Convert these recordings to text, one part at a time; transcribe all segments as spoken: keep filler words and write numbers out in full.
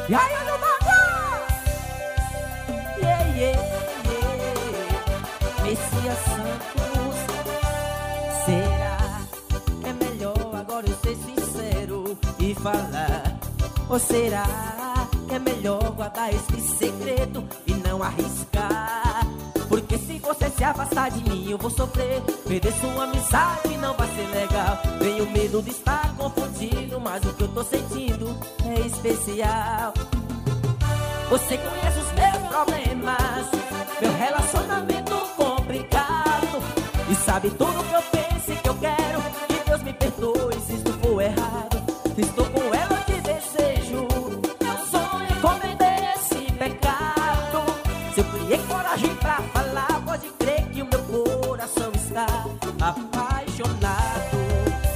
E aí, meu mago? Yeah, yeah, yeah. Messias Santos, será que é melhor agora eu ser sincero e falar? Ou será que é melhor guardar esse segredo e não arriscar? Porque se você se afastar de mim eu vou sofrer, perder sua amizade não vai ser legal. Tenho medo de estar confundido, mas o que eu tô sentindo é especial. Você conhece os meus problemas, meu relacionamento complicado, e sabe tudo que eu penso e que eu quero. Que Deus me perdoe se isto for errado. Estou com ela, te desejo, meu sonho é cometer esse pecado. Se eu criei coragem pra falar, pode crer que o meu coração está apaixonado.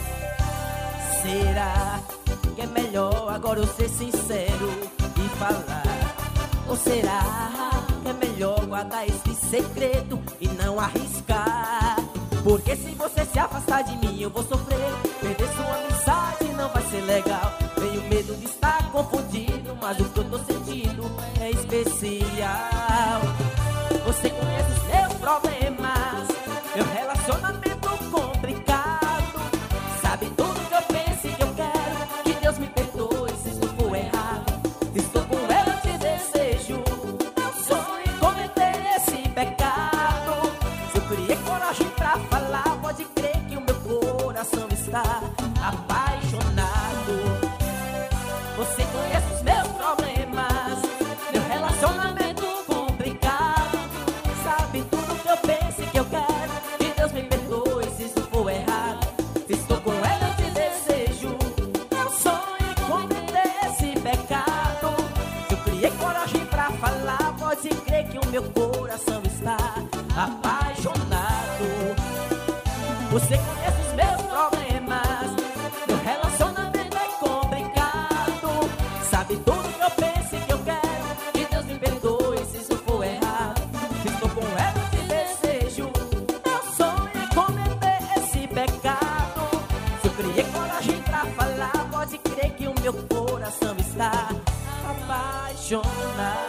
Será que é melhor agora eu ser sincero e falar? Ou será que é melhor guardar esse segredo e não arriscar? Porque se você se afastar de mim eu vou sofrer, perder sua amizade não vai ser legal. Tenho medo de estar confundido, mas o que eu tô sentindo é especial. Você conhece os meus problemas, meu relacionamento complicado, sabe tudo que eu penso e que eu quero. Que Deus me perdoe se isso for errado. Estou com ela, te desejo, meu sonho é cometer esse pecado. Se eu criei coragem pra falar, pode crer que o meu coração está apaixonado. Você conhece os meus problemas, meu relacionamento complicado, sabe tudo que eu penso e que eu quero. Que Deus me perdoe se isso for errado. Estou com ela, eu te desejo, meu sonho é cometer esse pecado. Se eu criei coragem pra falar, pode crer que o meu coração está apaixonado. Você conhece os meus problemas, meu relacionamento é complicado, sabe tudo que eu penso e que eu quero. Que Deus me perdoe se isso for errado. Estou com ela, eu te desejo, meu sonho é cometer esse pecado. Se eu criei coragem pra falar, pode crer que o meu coração está apaixonado.